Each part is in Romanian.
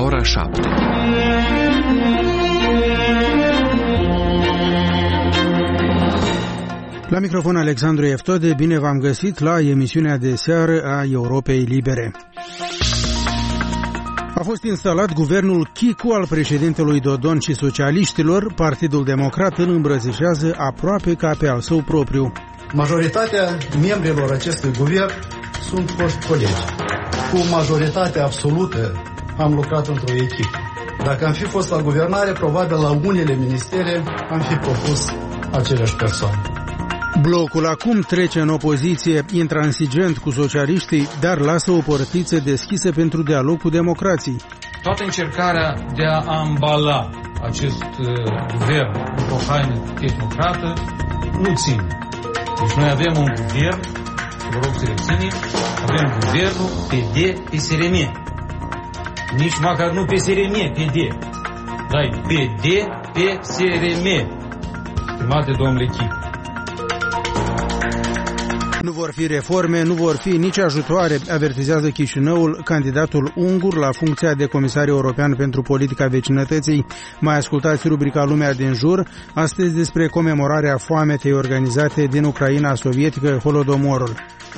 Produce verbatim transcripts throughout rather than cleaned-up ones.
ora șapte. La microfon Alexandru Eftode, bine v-am găsit la emisiunea de seară a Europei Libere. A fost instalat guvernul Chicu al președintelui Dodon și socialiștilor. Partidul Democrat îl îmbrățișează aproape ca pe al său propriu. Majoritatea membrilor acestui guvern sunt foști colegi. Cu majoritate absolută am lucrat într-o echipă. Dacă am fi fost la guvernare, probabil la unele ministere am fi propus aceleași persoane. Blocul acum trece în opoziție intransigent cu socialiștii, dar lasă o portiță deschisă pentru dialog cu democrații. Toată încercarea de a ambala acest uh, guvern într-o haină tehnocrată nu ține. Deci noi avem un guvern, vă rog să reținem, avem guvernul P D P S R M. Nici măcar nu P S R M, P D. Dar P D P S R M. Stimate domnule Chicu. Nu vor fi reforme, nu vor fi nici ajutoare, avertizează Chișinăul, candidatul ungur la funcția de comisar european pentru politica vecinătății. Mai ascultați rubrica Lumea din jur, astăzi despre comemorarea foametei organizate din Ucraina sovietică, Holodomorul.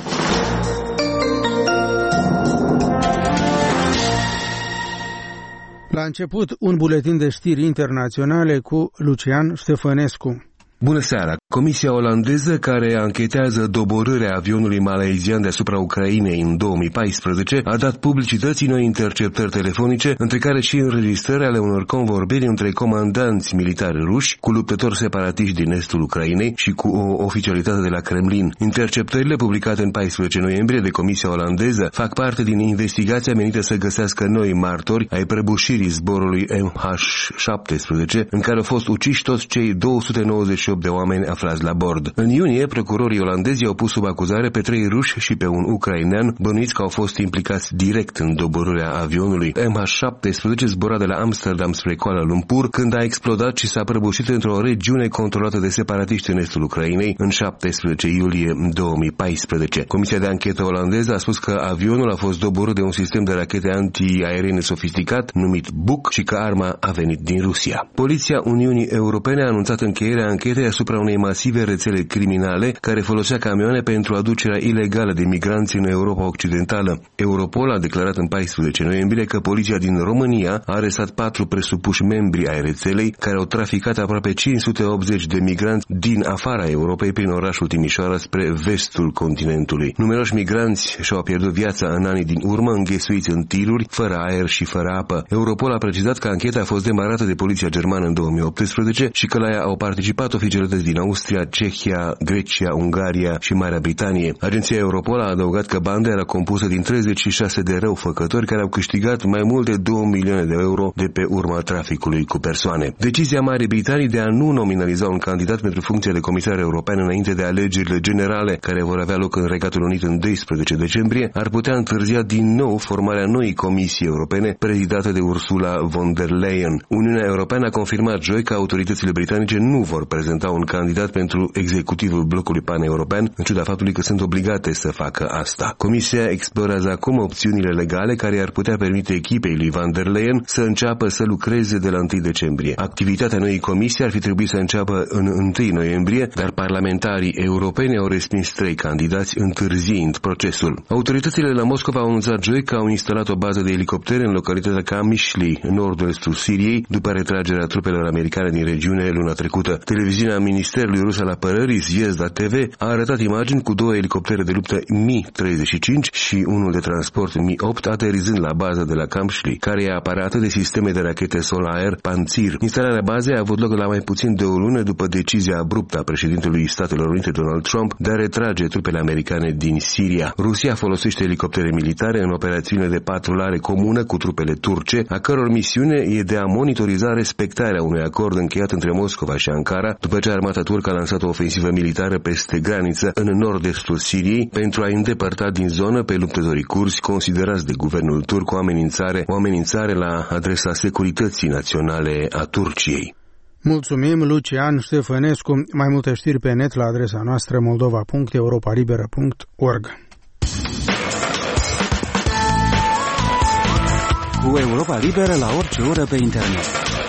La început, un buletin de știri internaționale cu Lucian Ștefănescu. Bună seara! Comisia olandeză care anchetează doborârea avionului malaizian deasupra Ucrainei în două mii paisprezece a dat publicității noi interceptări telefonice, între care și înregistrări ale unor convorbiri între comandanți militari ruși cu luptători separatiști din estul Ucrainei și cu o oficialitate de la Kremlin. Interceptările publicate în paisprezece noiembrie de Comisia olandeză fac parte din investigația menită să găsească noi martori ai prăbușirii zborului M H șaptesprezece, în care au fost uciși toți cei două sute nouăzeci și opt de oameni aflați la bord. În iunie, procurorii olandezi au pus sub acuzare pe trei ruși și pe un ucrainean, bănuiți că au fost implicați direct în doborârea avionului. M H șaptesprezece zbura de la Amsterdam spre Kuala Lumpur când a explodat și s-a prăbușit într-o regiune controlată de separatiști în estul Ucrainei în șaptesprezece iulie două mii paisprezece. Comisia de anchetă olandeză a spus că avionul a fost doborât de un sistem de rachete antiaeriene sofisticat numit Buk și că arma a venit din Rusia. Poliția Uniunii Europene a anunțat încheierea anchetei asupra unei masive rețele criminale care folosea camioane pentru aducerea ilegală de migranți în Europa Occidentală. Europol a declarat în paisprezece noiembrie că poliția din România a arestat patru presupuși membri ai rețelei care au traficat aproape cinci sute optzeci de migranți din afara Europei prin orașul Timișoara spre vestul continentului. Numeroși migranți și-au pierdut viața în anii din urmă înghesuiți în tiruri, fără aer și fără apă. Europol a precizat că ancheta a fost demarată de poliția germană în două mii optsprezece și că la ea au participat oficialități din Austria, Cehia, Grecia, Ungaria și Marea Britanie. Agenția Europol a adăugat că banda era compusă din treizeci și șase de răufăcători care au câștigat mai mult de două milioane de euro de pe urma traficului cu persoane. Decizia Marii Britanii de a nu nominaliza un candidat pentru funcția de comisar european înainte de alegerile generale care vor avea loc în Regatul Unit în doisprezece decembrie ar putea întârzia din nou formarea noii Comisii Europene prezidată de Ursula von der Leyen. Uniunea Europeană a confirmat joi că autoritățile britanice nu vor prezenta un candidat pentru executivul blocului pan-european, în ciuda faptului că sunt obligate să facă asta. Comisia explorează acum opțiunile legale care ar putea permite echipei lui Van der Leyen să înceapă să lucreze de la întâi decembrie. Activitatea noii comisii ar fi trebuit să înceapă în întâi noiembrie, dar parlamentarii europeni au respins trei candidați, întârziind procesul. Autoritățile la Moscova au anunțat joi că au instalat o bază de elicoptere în localitatea Kamishli, în nord-estul Siriei, după retragerea trupelor americane din regiune luna trecută. Televiziunea Ministerului Rus al Apărării, Zvezda T V, a arătat imagini cu două elicoptere de luptă Mi treizeci și cinci și unul de transport Mi opt aterizând la baza de la Kamishli, care e aparată de sisteme de rachete sol-aer Pantsir. Instalarea bazei a avut loc la mai puțin de o lună după decizia abruptă a președintelui Statelor Unite Donald Trump de a retrage trupele americane din Siria. Rusia folosește elicoptere militare în operațiune de patrulare comună cu trupele turce, a căror misiune e de a monitoriza respectarea unui acord încheiat între Moscova și Ankara, după ce armata turcă a lansat o ofensivă militară peste graniță în nord-estul Siriei pentru a îndepărta din zonă pe luptătorii curzi considerați de guvernul turc o amenințare, o amenințare la adresa securității naționale a Turciei. Mulțumim, Lucian Ștefănescu. Mai multe știri pe net la adresa noastră moldova punct europa liberă punct org. cu Europa Liberă la orice oră pe internet.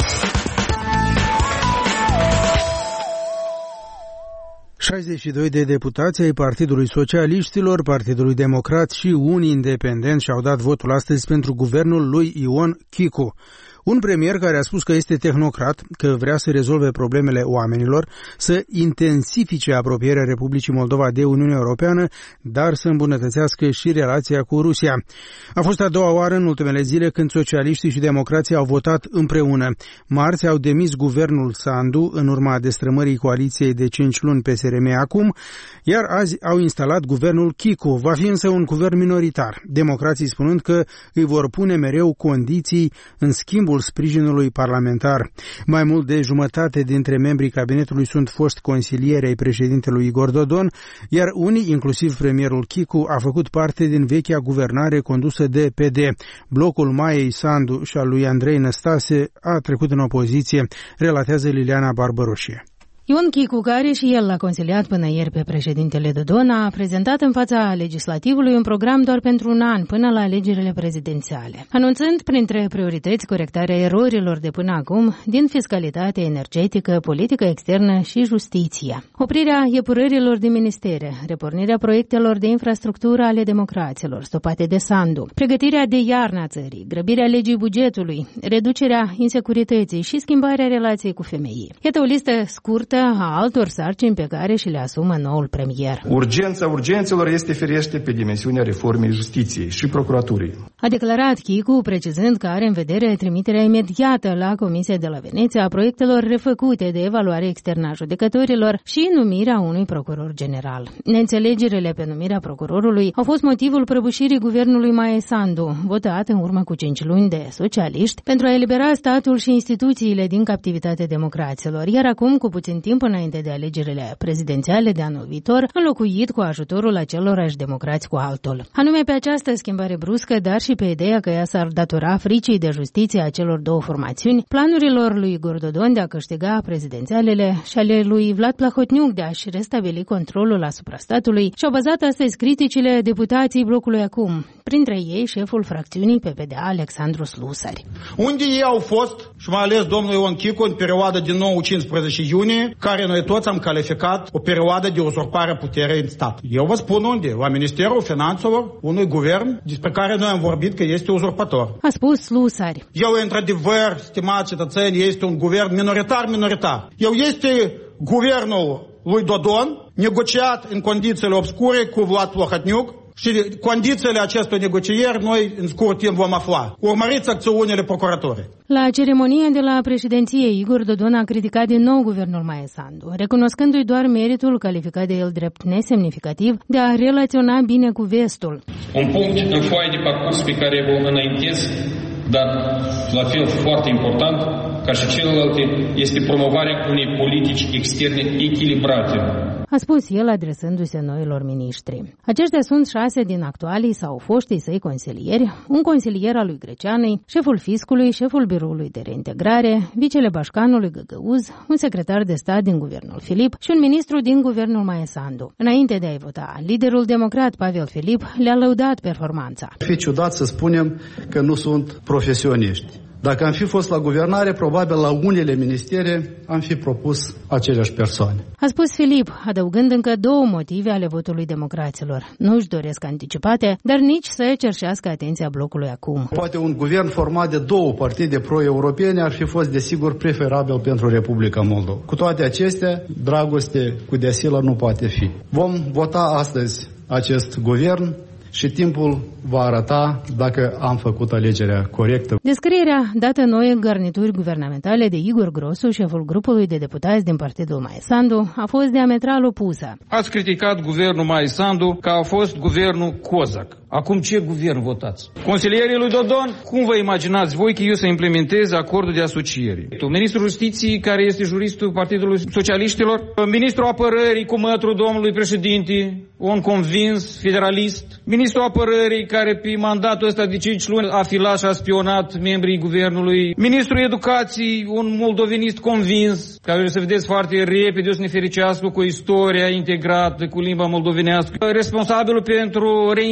șaizeci și doi de deputați ai Partidului Socialiștilor, Partidului Democrat și unii independenți și-au dat votul astăzi pentru guvernul lui Ion Chicu. Un premier care a spus că este tehnocrat, că vrea să rezolve problemele oamenilor, să intensifice apropierea Republicii Moldova de Uniunea Europeană, dar să îmbunătățească și relația cu Rusia. A fost a doua oară în ultimele zile când socialiștii și democrații au votat împreună. Marți au demis guvernul Sandu în urma destrămării coaliției de cinci luni P S R M acum, iar azi au instalat guvernul Chicu. Va fi însă un guvern minoritar, democrații spunând că îi vor pune mereu condiții în schimbul sprijinului parlamentar. Mai mult de jumătate dintre membrii cabinetului sunt foști consilieri ai președintelui Igor Dodon, iar unii, inclusiv premierul Chicu, a făcut parte din vechea guvernare condusă de P D. Blocul Maiei Sandu și al lui Andrei Năstase a trecut în opoziție, relatează Liliana Barbaroșie. Ion Chicu, care și el l-a consiliat până ieri pe președintele Dodon, a prezentat în fața legislativului un program doar pentru un an, până la alegerile prezidențiale, anunțând printre priorități corectarea erorilor de până acum din fiscalitate, energetică, politică externă și justiție, oprirea epurărilor de ministere, repornirea proiectelor de infrastructură ale democraților stopate de Sandu, pregătirea de iarna țării, grăbirea legii bugetului, reducerea insecurității și schimbarea relației cu femeii. Iată o listă scurtă a altor sarcini pe care și le asumă noul premier. Urgența urgențelor este firește pe dimensiunea reformei justiției și procuraturii. A declarat Chicu, precizând că are în vedere trimiterea imediată la Comisia de la Veneția a proiectelor refăcute de evaluare externă a judecătorilor și numirea unui procuror general. Neînțelegerile pe numirea procurorului au fost motivul prăbușirii guvernului Maie Sandu, votat în urmă cu cinci luni de socialiști, pentru a elibera statul și instituțiile din captivitate democraților, iar acum, cu puțin timp înainte de alegerile prezidențiale de anul viitor, înlocuit cu ajutorul acelorași democrați cu altul. Anume pe această schimbare bruscă, dar și pe ideea că ea s-ar datora fricii de justiție a celor două formațiuni, planurilor lui Igor Dodon de a câștiga prezidențialele și ale lui Vlad Plahotniuc de a-și restabili controlul asupra statului, și-au bazat astăzi criticile deputații blocului acum, printre ei șeful fracțiunii P P D A Alexandru Slusari. Unde ei au fost, și mai ales domnul Ion Chicu, în perioada din nouă cincisprezece iunie, care noi toți am calificat o perioadă de uzurpare a puterii în stat. Eu vă spun unde, la Ministerul Finanțelor, unui guvern despre care noi am vorbit că este uzurpator. A spus Slusari. Eu, într-adevăr, stimați cetățeni, este un guvern minoritar-minoritar. Eu este guvernul lui Dodon, negociat în condițiile obscure cu Vlad Plahotniuc, și condițiile acestor negocieri noi în scurt timp vom afla. Urmăriți acțiunile procuraturii. La ceremonie de la președinție, Igor Dodon a criticat din nou guvernul Maie Sandu, recunoscându-i doar meritul calificat de el drept nesemnificativ de a relaționa bine cu vestul. Un punct în foaia de parcurs pe care vă înaintez, dar la fel foarte important, ca și celelalte, este promovarea unei politici externe echilibrate. A spus el adresându-se noilor miniștri. Aceștia sunt șase din actualii sau foștii săi consilieri, un consilier al lui Greceanei, șeful fiscului, șeful biroului de reintegrare, vicele Bașcanului Găgăuz, un secretar de stat din guvernul Filip și un ministru din guvernul Maie Sandu. Înainte de a-i vota, liderul democrat Pavel Filip le-a lăudat performanța. Ar fi ciudat să spunem că nu sunt profesioniști. Dacă am fi fost la guvernare, probabil la unele ministere am fi propus aceleași persoane. A spus Filip, adăugând încă două motive ale votului democraților. Nu își doresc anticipate, dar nici să cerșească atenția blocului acum. Poate un guvern format de două partide pro-europene ar fi fost desigur preferabil pentru Republica Moldova. Cu toate acestea, dragoste cu deasilă nu poate fi. Vom vota astăzi acest guvern și timpul va arăta dacă am făcut alegerea corectă. Descrierea dată noi garnituri guvernamentale de Igor Grosu, șeful grupului de deputați din Partidul Maie Sandu, a fost diametral opusă. Ați criticat guvernul Maie Sandu că a fost guvernul Cozac. Acum ce guvern votați? Consilierii lui Dodon, cum vă imaginați voi că eu să implementez acordul de asociere? Ministrul Justiției, care este juristul Partidului Socialiștilor, ministrul Apărării cu mătrul domnului președinte, un convins federalist, ministrul Apărării, care pe mandatul ăsta de cinci luni a filat și a spionat membrii guvernului, ministrul Educației, un moldovenist convins, care să vedeți foarte repede o să ne fericească cu istoria integrată, cu limba moldovenească, responsabilul pentru reintegrare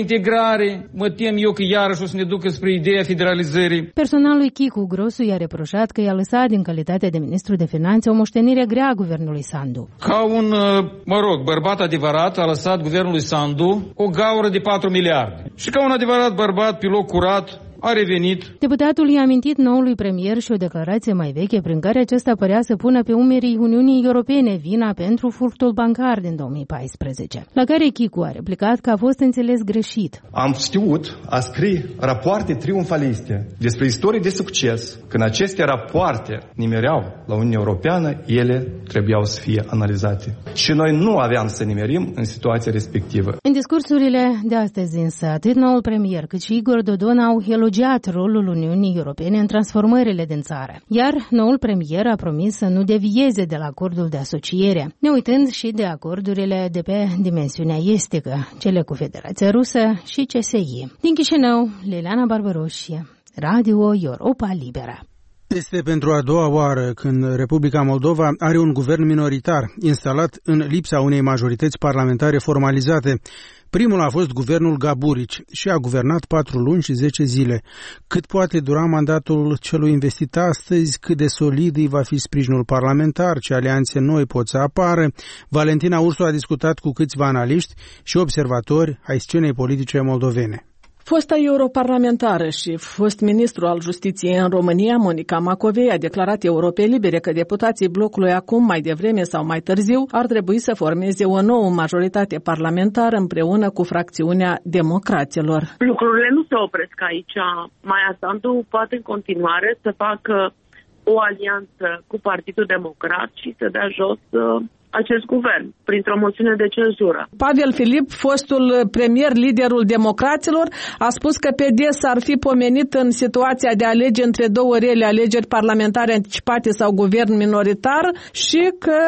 care mă tem eu că iarăși o să ne ducă spre ideea federalizării. Personalul Chicu Grosu i-a reproșat că i-a lăsat din calitate de ministru de finanțe o moștenire grea guvernului Sandu. Ca un, mă rog, bărbat adevărat a lăsat guvernului Sandu o gaură de patru miliarde. Și ca un adevărat bărbat, pilot curat, a revenit. Deputatul i-a amintit noului premier și o declarație mai veche prin care acesta părea să pună pe umerii Uniunii Europene vina pentru furtul bancar din două mii paisprezece, la care Chicu a replicat că a fost înțeles greșit. Am știut a scrie rapoarte triumfaliste despre istorii de succes. Când aceste rapoarte nimereau la Uniunea Europeană, ele trebuiau să fie analizate. Și noi nu aveam să nimerim în situația respectivă. În discursurile de astăzi însă, atât noul premier cât și Igor Dodon au elogiat rolul Uniunii Europene în transformările din țară. Iar noul premier a promis să nu devieze de la acordul de asociere, ne uitând și de acordurile de pe dimensiunea estică, cele cu Federația Rusă și C S I. Din Chișinău, Liliana Barbaroșie, Radio Europa Liberă. Este pentru a doua oară când Republica Moldova are un guvern minoritar, instalat în lipsa unei majorități parlamentare formalizate. Primul a fost guvernul Gaburici și a guvernat patru luni și zece zile. Cât poate dura mandatul celui investit astăzi, cât de solid îi va fi sprijinul parlamentar, ce alianțe noi pot să apară, Valentina Ursu a discutat cu câțiva analiști și observatori ai scenei politice moldovene. Fosta europarlamentară și fost ministru al justiției în România, Monica Macovei, a declarat Europei Libere că deputații blocului acum, mai devreme sau mai târziu, ar trebui să formeze o nouă majoritate parlamentară împreună cu fracțiunea democraților. Lucrurile nu se opresc aici. Maia Sandu poate în continuare să facă o alianță cu Partidul Democrat și să dea jos acest guvern, printr-o moțiune de cenzură. Pavel Filip, fostul premier, liderul democraților, a spus că P D s-ar fi pomenit în situația de a alege între două rele alegeri parlamentare anticipate sau guvern minoritar și că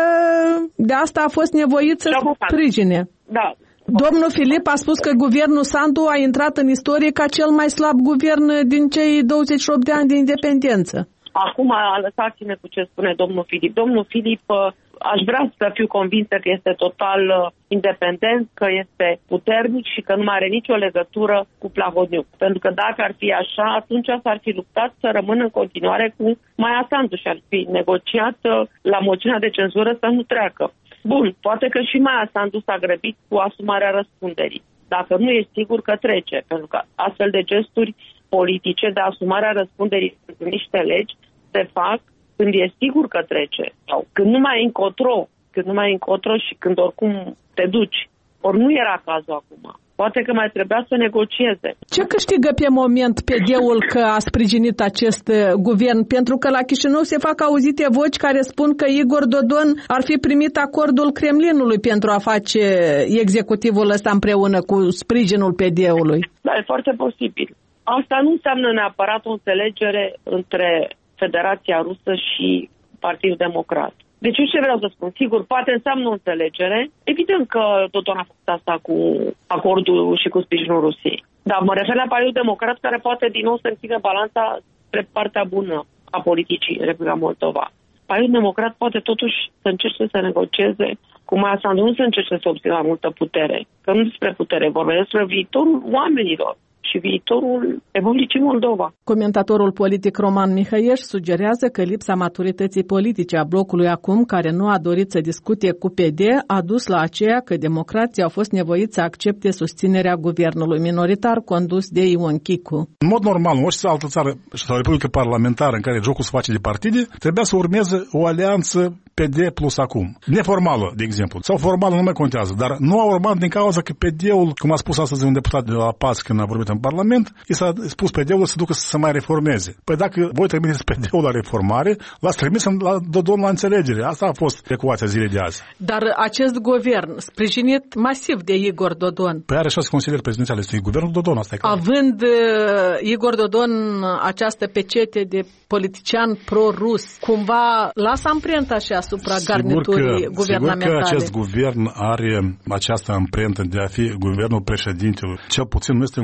de asta a fost nevoit să sprijine. Da. Domnul Filip a spus că guvernul Sandu a intrat în istorie ca cel mai slab guvern din cei douăzeci și opt de ani de independență. Acum lăsați-ne cu ce spune domnul Filip. Domnul Filip, aș vrea să fiu convinsă că este total independent, că este puternic și că nu mai are nicio legătură cu Plahotniuc. Pentru că dacă ar fi așa, atunci s-ar fi luptat să rămână în continuare cu Maia Sandu și ar fi negociat la moțiunea de cenzură să nu treacă. Bun, poate că și Maia Sandu s-a grăbit cu asumarea răspunderii. Dacă nu e sigur că trece, pentru că astfel de gesturi politice de asumarea răspunderii pentru niște legi se fac când e sigur că trece sau când nu mai e încotro, când nu mai e încotro și când oricum te duci. Ori nu era cazul acum. Poate că mai trebuia să negocieze. Ce câștigă pe moment P D-ul că a sprijinit acest guvern? Pentru că la Chișinău se fac auzite voci care spun că Igor Dodon ar fi primit acordul Kremlinului pentru a face executivul ăsta împreună cu sprijinul P D-ului. Da, e foarte posibil. Asta nu înseamnă neapărat o înțelegere între Federația Rusă și Partidul Democrat. Deci eu ce vreau să spun? Sigur, poate înseamnă o înțelegere. Evident că Dodon a făcut asta cu acordul și cu sprijinul Rusiei. Dar mă refer la Partidul Democrat, care poate din nou să împingă balanța spre partea bună a politicii în Republica Moldova. Partidul Democrat poate totuși să încerce să negocieze cu Maia Sandu, nu să încerce să obțină mai multă putere. Că nu despre putere, vorbesc despre viitorul oamenilor și viitorul Republicii Moldova. Comentatorul politic Roman Mihăieș sugerează că lipsa maturității politice a blocului acum, care nu a dorit să discute cu P D, a dus la aceea că democrații au fost nevoiți să accepte susținerea guvernului minoritar condus de Ion Chicu. În mod normal, în orice altă țară sau republică parlamentară în care jocul se face de partide, trebuia să urmeze o alianță P D plus acum. Neformală, de exemplu. Sau formală, nu mai contează. Dar nu a urmat din cauza că P D-ul, cum a spus astăzi un deputat de la P A S când a vorbit în Parlament, i s-a spus P D-ul să ducă să se mai reformeze. Păi dacă voi trimiteți P D-ul la reformare, l-ați trimis la Dodon la înțelegere. Asta a fost ecuația zilei de azi. Dar acest guvern, sprijinit masiv de Igor Dodon. Păi are așa se consider prezidențial. Este guvernul Dodon. Asta e clar. Având uh, Igor Dodon această pecete de politician pro-rus, cumva lasă amprenta și asupra sigur garniturii că, guvernamentale. Sigur că acest guvern are această amprentă de a fi guvernul președintelui. Cel puțin nu este un guvern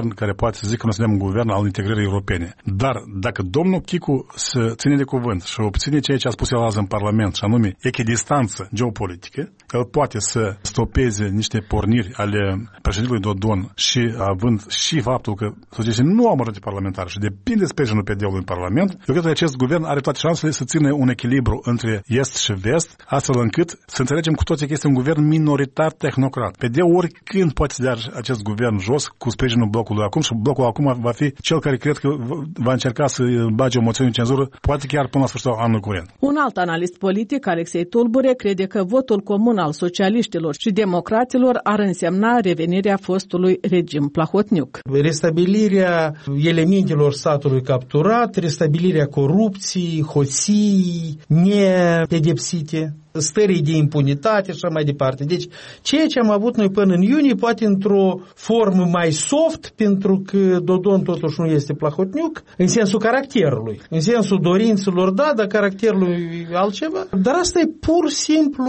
guvern care poate să zică că noi suntem un guvern al integrării europene. Dar dacă domnul Chicu se ține de cuvânt și obține ceea ce a spus el azi în Parlament, și anume echidistanță geopolitică, el poate să stopeze niște porniri ale președintelui Dodon și având și faptul că societății nu au majoritate parlamentară și depinde sprijinul P D-ului în Parlament, eu cred că acest guvern are toate șansele să țină un echilibru între est și vest, astfel încât să înțelegem cu toții că este un guvern minoritar tehnocrat. P D-ul oricând poate să dea acest guvern jos cu sprijinul blocului acum și blocul acum va fi cel care cred că va încerca să bage o moțiune de cenzură, poate chiar până la sfârșitul anului curent. Un alt analist politic, Alexei Tulbure, crede că votul comun al socialiștilor și democraților ar însemna revenirea fostului regim Plahotniuc. Restabilirea elementelor statului capturat, restabilirea corupției, hoții nepedepsite, stării de impunitate și așa mai departe. Deci, ceea ce am avut noi până în iunie, poate într-o formă mai soft, pentru că Dodon totuși nu este Plahotniuc, în sensul caracterului. În sensul dorințelor, da, dar caracterului altceva. Dar asta e pur și simplu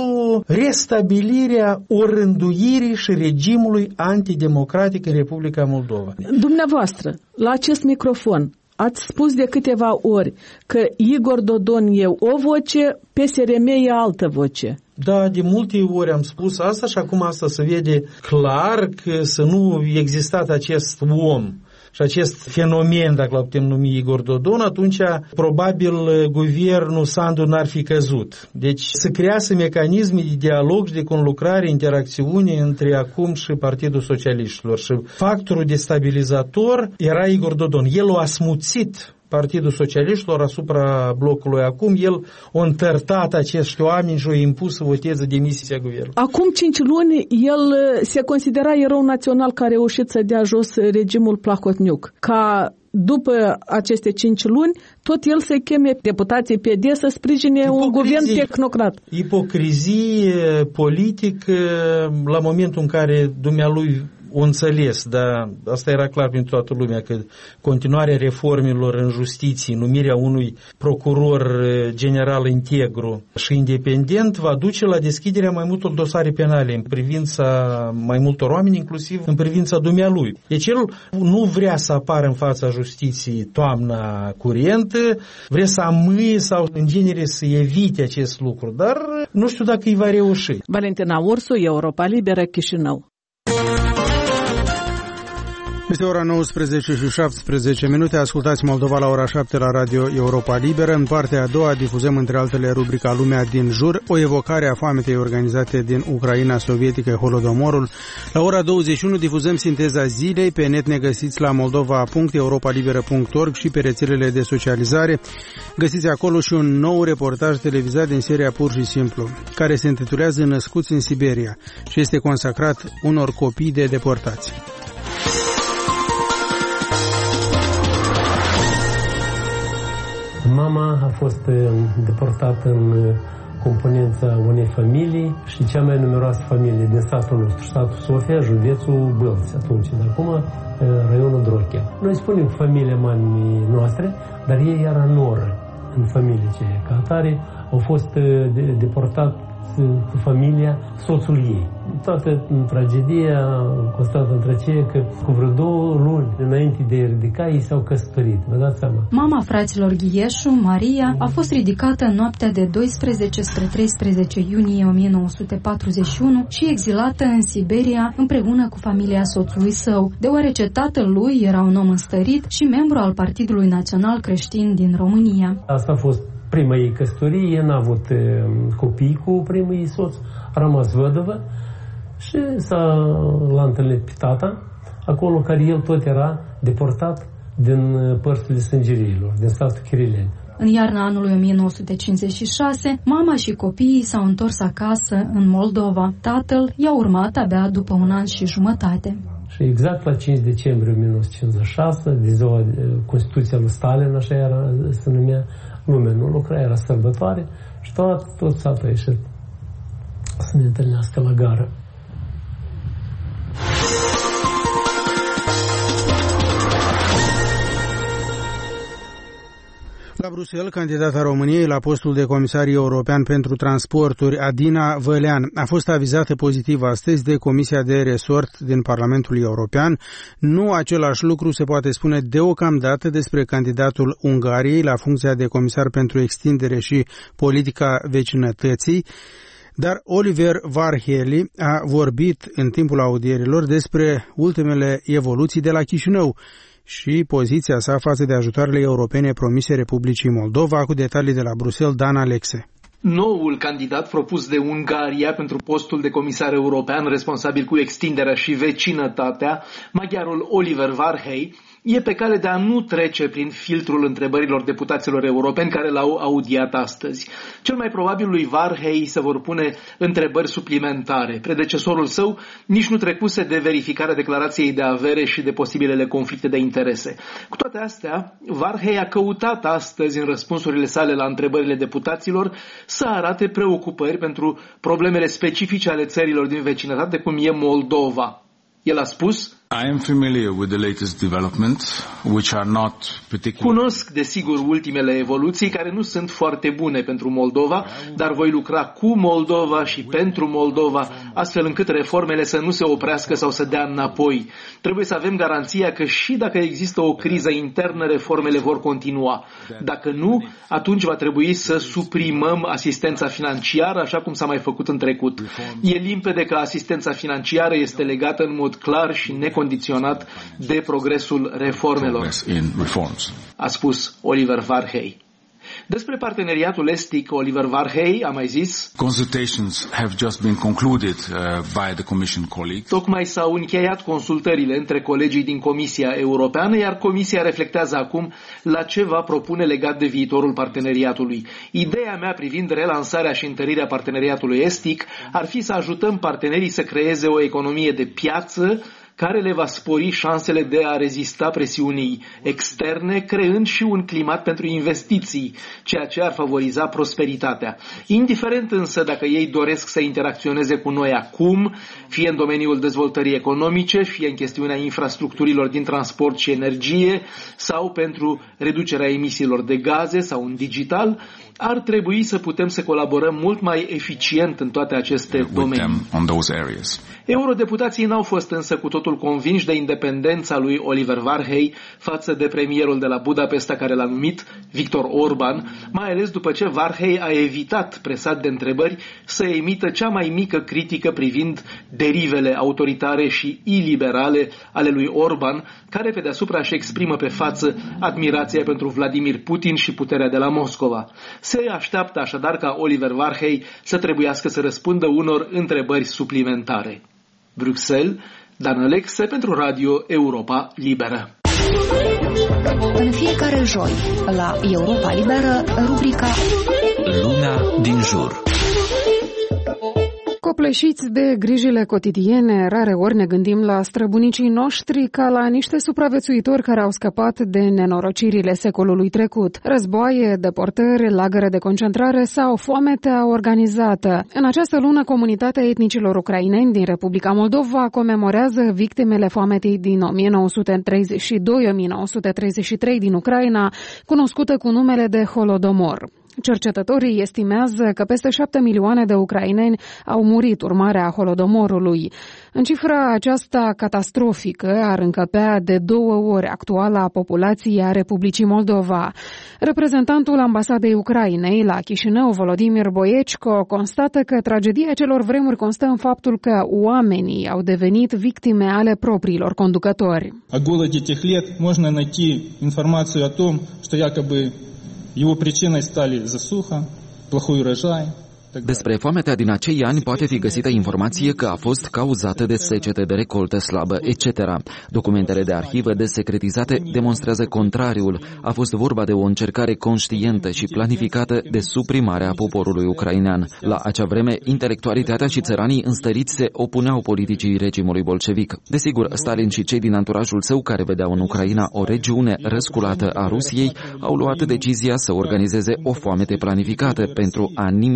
restabilirea orânduirii și regimului antidemocratic în Republica Moldova. Dumneavoastră, la acest microfon, ați spus de câteva ori că Igor Dodon e o voce, P S R M e altă voce. Da, de multe ori am spus asta și acum asta se vede clar că să nu existat acest om și acest fenomen, dacă l putem numi Igor Dodon, atunci probabil guvernul Sandu n-ar fi căzut. Deci să crease mecanisme de dialog și de conlucrare, interacțiune între acum și Partidul Socialiștilor. Și factorul destabilizator era Igor Dodon. El a asmuțit Partidul Socialiștilor asupra blocului acum, el a întărtat acești oameni și a impus să voteze demisia guvernului. Acum cinci luni, el se considera erou național care a reușit să dea jos regimul Plahotniuc. Ca după aceste cinci luni, tot el să-i cheme deputații P D să sprijine Ipocrizie. un guvern tehnocrat. Ipocrizie politică la momentul în care dumnealui o înțeles, dar asta era clar pentru toată lumea, că continuarea reformelor în justiție, numirea unui procuror general integru și independent va duce la deschiderea mai multor dosare penale în privința mai multor oameni, inclusiv în privința dumnealui. Deci el nu vrea să apară în fața justiției toamna curentă, vrea să amâie sau în genere să evite acest lucru, dar nu știu dacă îi va reuși. Valentina Ursu, Europa Liberă, Chișinău. Este ora nouăsprezece și șaptesprezece minute. Ascultați Moldova la ora șapte la Radio Europa Liberă. În partea a doua difuzăm între altele rubrica Lumea din jur, o evocare a foametei organizate din Ucraina sovietică, Holodomorul. La ora douăzeci și unu difuzăm sinteza zilei. Pe net ne găsiți la moldova punct europa liberă punct org și pe rețelele de socializare. Găsiți acolo și un nou reportaj televizat din seria Pur și Simplu, care se intitulează Născuți în Siberia și este consacrat unor copii de deportați. Mama a fost deportată în componența unei familii și cea mai numeroasă familie din statul nostru, statul Sofia, județul Bălți atunci, dar acum raionul Drochea. Noi spunem familia mamei noastre, dar ei era noră în familie ceea. Ca atare au fost deportat cu familia, soțul ei. Toată tragedia constată între aceea că cu vreo două luni înainte de a ridica, ei s-au căsătorit. Vă dați seama? Mama fraților Ghieșu, Maria, a fost ridicată în noaptea de doisprezece spre treisprezece iunie o mie nouă sute patruzeci și unu și exilată în Siberia împreună cu familia soțului său, deoarece tatăl lui era un om înstărit și membru al Partidului Național Creștin din România. Asta a fost prima ei căsătorie, n-a avut copii cu primul ei soț, a rămas văduvă și s-a, l-a întâlnit pe tata, acolo care el tot era deportat din părțile sângeriilor, din statul Chirileni. În iarna anului o mie nouă sute cincizeci și șase, mama și copiii s-au întors acasă în Moldova. Tatăl i-a urmat abia după un an și jumătate. Și exact la cinci decembrie o mie nouă sute cincizeci și șase, de ziua Constituția lui Stalin, așa era, se numea, lumea nu lucra, era sărbătoare și tot, tot satul a ieșit să ne întâlnească la gară. La Bruxelles, candidata României la postul de comisar european pentru transporturi, Adina Vălean, a fost avizată pozitiv astăzi de Comisia de Resort din Parlamentul European. Nu același lucru se poate spune deocamdată despre candidatul Ungariei la funcția de comisar pentru extindere și politica vecinătății, dar Oliver Varhelyi a vorbit în timpul audierilor despre ultimele evoluții de la Chișinău și poziția sa față de ajutoarele europene promise Republicii Moldova. Cu detalii de la Bruxelles, Dan Alexe. Noul candidat propus de Ungaria pentru postul de comisar european responsabil cu extinderea și vecinătatea, maghiarul Oliver Varhelyi, e pe cale de a nu trece prin filtrul întrebărilor deputaților europeni care l-au audiat astăzi. Cel mai probabil lui Varhelyi se vor pune întrebări suplimentare. Predecesorul său nici nu trecuse de verificarea declarației de avere și de posibilele conflicte de interese. Cu toate astea, Varhelyi a căutat astăzi în răspunsurile sale la întrebările deputaților să arate preocupări pentru problemele specifice ale țărilor din vecinătate, cum e Moldova. El a spus: I am familiar with the latest developments, which are not particular. Cunosc, desigur, ultimele evoluții care nu sunt foarte bune pentru Moldova, dar voi lucra cu Moldova și pentru Moldova, astfel încât reformele să nu se oprească sau să dea înapoi. Trebuie să avem garanția că și dacă există o criză internă, reformele vor continua. Dacă nu, atunci va trebui să suprimăm asistența financiară, așa cum s-a mai făcut în trecut. E limpede că asistența financiară este legată în mod clar și necondiționat de progresul reformelor, a spus Oliver Varhelyi. Despre parteneriatul estic, Oliver Varhelyi a mai zis: Consultations have just been concluded uh, by the Commission colleagues. Tocmai s-au încheiat consultările între colegii din Comisia Europeană, iar Comisia reflectează acum la ce va propune legat de viitorul parteneriatului. Ideea mea privind relansarea și întărirea parteneriatului estic ar fi să ajutăm partenerii să creeze o economie de piață care le va spori șansele de a rezista presiunii externe, creând și un climat pentru investiții, ceea ce ar favoriza prosperitatea. Indiferent însă dacă ei doresc să interacționeze cu noi acum, fie în domeniul dezvoltării economice, fie în chestiunea infrastructurilor din transport și energie, sau pentru reducerea emisiilor de gaze sau în digital, ar trebui să putem să colaborăm mult mai eficient în toate aceste domenii. Eurodeputații n-au fost însă cu totul convinși de independența lui Oliver Varhelyi față de premierul de la Budapesta care l-a numit, Viktor Orban, mai ales după ce Varhelyi a evitat, presat de întrebări, să emită cea mai mică critică privind derivele autoritare și iliberale ale lui Orban, care pe deasupra își exprimă pe față admirația pentru Vladimir Putin și puterea de la Moscova. Se așteaptă așadar ca Oliver Varhelyi să trebuiască să răspundă unor întrebări suplimentare. Bruxelles, Dan Alexe pentru Radio Europa Liberă. În fiecare joi, la Europa Liberă, rubrica Lumea din jur. Copleșiți de grijile cotidiene, rare ori ne gândim la străbunicii noștri ca la niște supraviețuitori care au scăpat de nenorocirile secolului trecut. Războaie, deportări, lagăre de concentrare sau foametea organizată. În această lună, comunitatea etnicilor ucraineni din Republica Moldova comemorează victimele foametei din o mie nouă sute treizeci și doi - o mie nouă sute treizeci și trei din Ucraina, cunoscută cu numele de Holodomor. Cercetătorii estimează că peste șapte milioane de ucraineni au murit urmare a Holodomorului. În cifra aceasta catastrofică ar încăpea de două ori actuala populație a Republicii Moldova. Reprezentantul ambasadei Ucrainei la Chișinău, Volodimir Boiecko, constată că tragedia celor vremuri constă în faptul că oamenii au devenit victime ale propriilor conducători. О голоде тех лет можно найти информацию о том, что якобы его причиной стали засуха, плохой урожай. Despre foametea din acei ani poate fi găsită informație că a fost cauzată de secete, de recoltă slabă, et cetera. Documentele de arhivă desecretizate demonstrează contrariul. A fost vorba de o încercare conștientă și planificată de suprimare a poporului ucrainean. La acea vreme, intelectualitatea și țăranii înstăriți se opuneau politicii regimului bolșevic. Desigur, Stalin și cei din anturajul său, care vedeau în Ucraina o regiune răsculată a Rusiei, au luat decizia să organizeze o foamete planificată pentru a nimici Ucraina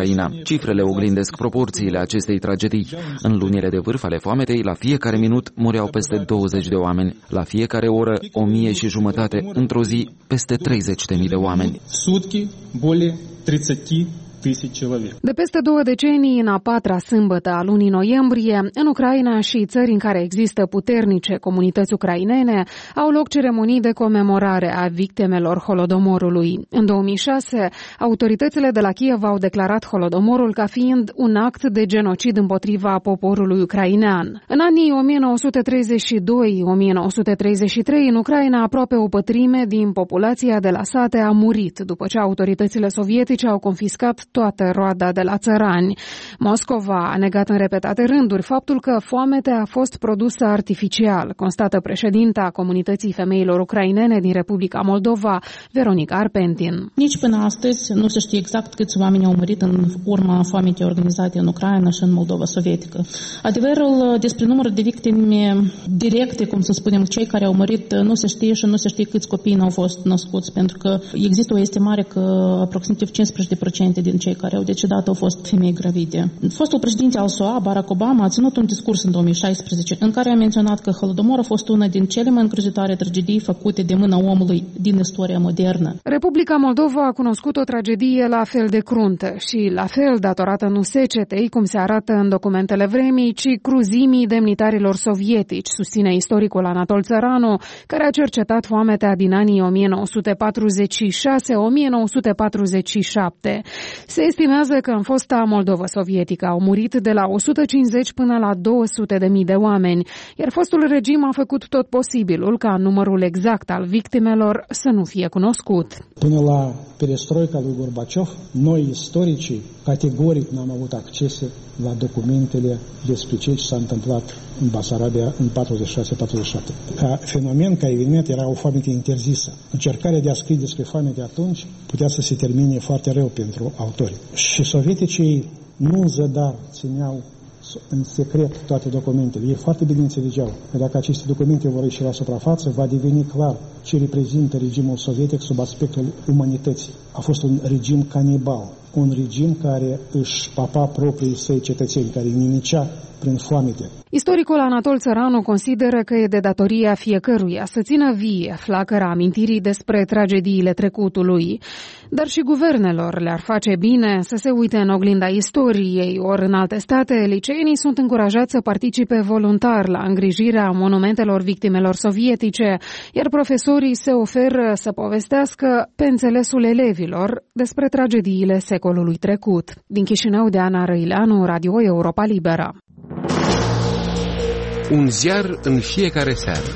Ucraina. Cifrele oglindesc proporțiile acestei tragedii. În lunile de vârf ale foametei, la fiecare minut mureau peste douăzeci de oameni. La fiecare oră, o mie și jumătate, într-o zi, peste treizeci de mii de oameni. Sutki, bolее тридцати тысяч человек. De peste două decenii, în a patra sâmbătă a lunii noiembrie, în Ucraina și țări în care există puternice comunități ucrainene, au loc ceremonii de comemorare a victimelor Holodomorului. În două mii șase, autoritățile de la Kiev au declarat Holodomorul ca fiind un act de genocid împotriva poporului ucrainean. În anii o mie nouă sute treizeci și doi - o mie nouă sute treizeci și trei, în Ucraina, aproape o pătrime din populația de la sate a murit după ce autoritățile sovietice au confiscat toată roada de la țărani. Moscova a negat în repetate rânduri faptul că foametea a fost produsă artificial, constată președinta Comunității Femeilor Ucrainene din Republica Moldova, Veronica Arpentin. Nici până astăzi nu se știe exact câți oameni au murit în urma foametei organizate în Ucraina și în Moldova sovietică. Adevărul despre numărul de victime directe, cum să spunem, cei care au murit, nu se știe și nu se știe câți copii n-au fost născuți, pentru că există o estimare că aproximativ cincisprezece la sută din cei care au decedat au fost femei gravide. Fostul președinte al S U A, Barack Obama, a ținut un discurs în două mii șaisprezece în care a menționat că Holodomor a fost una din cele mai îngrozitoare tragedii făcute de mâna omului din istoria modernă. Republica Moldova a cunoscut o tragedie la fel de cruntă și la fel datorată nu secetei, cum se arată în documentele vremii, ci cruzimii demnitarilor sovietici, susține istoricul Anatol Țăranu, care a cercetat foametea din anii o mie nouă sute patruzeci și șase - o mie nouă sute patruzeci și șapte. Se estimează că în fosta Moldova sovietică au murit de la o sută cincizeci până la două sute de mii de oameni, iar fostul regim a făcut tot posibilul ca numărul exact al victimelor să nu fie cunoscut. Până la perestroica lui Gorbaciov, noi istoricii categoric n-am avut acces la documentele despre ce s-a întâmplat în Basarabia în patruzeci și șase patruzeci și șapte. Ca fenomen, ca eveniment, era o foamete interzisă. Încercarea de a scrie despre foamete atunci putea să se termine foarte rău pentru autori. Și sovieticii nu în zadar țineau în secret toate documentele. Ei foarte bine înțelegeau că dacă aceste documente vor ieși la suprafață, va deveni clar ce reprezintă regimul sovietic sub aspectul umanității. A fost un regim canibal, un regim care își papa proprii săi cetățeni, care îi nimicea prin foamete. Istoricul Anatol Țăranu consideră că e de datoria fiecăruia să țină vie flacăra amintirii despre tragediile trecutului, dar și guvernelor le-ar face bine să se uite în oglinda istoriei, ori în alte state, liceenii sunt încurajați să participe voluntar la îngrijirea monumentelor victimelor sovietice, iar profesorii se oferă să povestească pe înțelesul elevilor despre tragediile secolului trecut. Din Chișinău, de Ana Răileanu, Radio Europa Liberă. Un ziar în fiecare seară.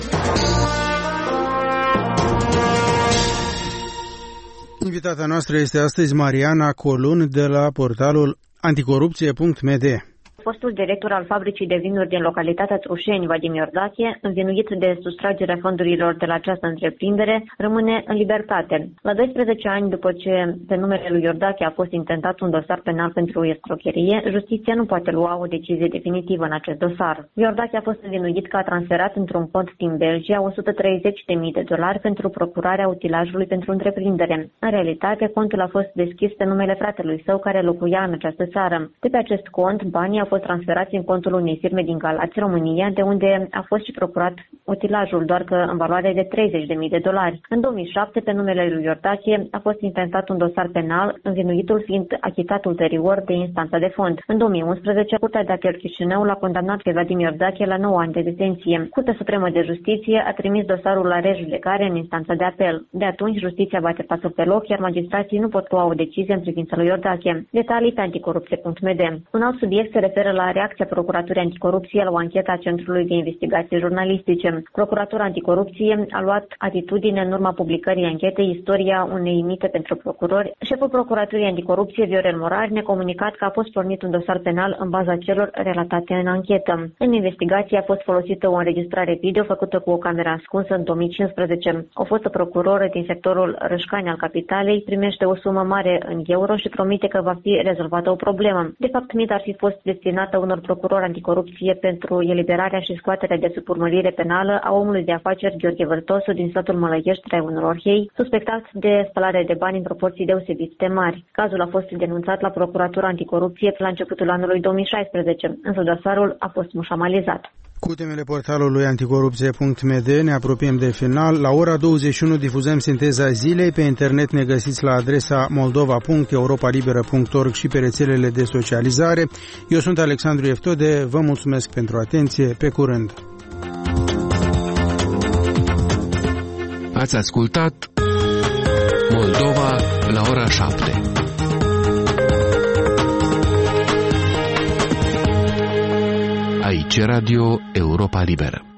Invitata noastră este astăzi Mariana Colun de la portalul anticorupție punct m d. Fostul director al fabricii de vinuri din localitatea Trușeni, Vadim Iordache, învinuit de sustragerea fondurilor de la această întreprindere, rămâne în libertate. La doisprezece ani după ce pe numele lui Iordache a fost intentat un dosar penal pentru escrocherie, justiția nu poate lua o decizie definitivă în acest dosar. Iordache a fost învinuit că a transferat într-un cont din Belgia o sută treizeci de mii de dolari pentru procurarea utilajului pentru întreprindere. În realitate, contul a fost deschis pe numele fratelui său care locuia în această țară. De pe acest cont, banii au fost transferați în contul unei firme din Galați, România, de unde a fost și procurat utilajul, doar că în valoare de treizeci de mii de dolari. În două mii șapte, pe numele lui Iordache, a fost intentat un dosar penal, învinuitul fiind achitat ulterior de instanța de fond. În două mii unsprezece, Curtea de Apel Chișinău l-a condamnat pe Vadim Iordache la nouă ani de detenție. Curtea Supremă de Justiție a trimis dosarul la rejudecare în instanța de apel. De atunci, justiția bate pasul pe loc, iar magistrații nu pot lua o decizie în privința lui Iordache. Detalii pe anticorupție punct m d. Un alt subiect se referă la reacția Procuraturii Anticorupție la o anchetă a Centrului de Investigații Jurnalistice. Procuratura Anticorupție a luat atitudine în urma publicării anchetei Istoria unei mite pentru procurori. Șeful Procuraturii Anticorupție, Viorel Morari, ne-a comunicat că a fost pornit un dosar penal în baza celor relatate în anchetă. În investigație a fost folosită o înregistrare video făcută cu o cameră ascunsă în două mii cincisprezece. O fostă procuroră din sectorul Rășcani al capitalei primește o sumă mare în euro și promite că va fi rezolvată o problemă. De fapt, mita ar fi fost destinată destinată unor procurori anticorupție pentru eliberarea și scoaterea de sub urmărire penală a omului de afaceri Gheorghe Vârtosu din satul Mălăiești, Raiul Orhei, suspectat de spălare de bani în proporții deosebit de mari. Cazul a fost denunțat la Procuratura Anticorupție la începutul anului două mii șaisprezece, însă dosarul a fost mușamalizat. Cu temele portalului anticorupție punct m d ne apropiem de final. La ora douăzeci și unu difuzăm sinteza zilei. Pe internet ne găsiți la adresa moldova punct europa liberă punct org și pe rețelele de socializare. Eu sunt Alexandru Eftode, vă mulțumesc pentru atenție, pe curând. Ați ascultat Moldova la ora șapte. Aici Radio Europa Liberă.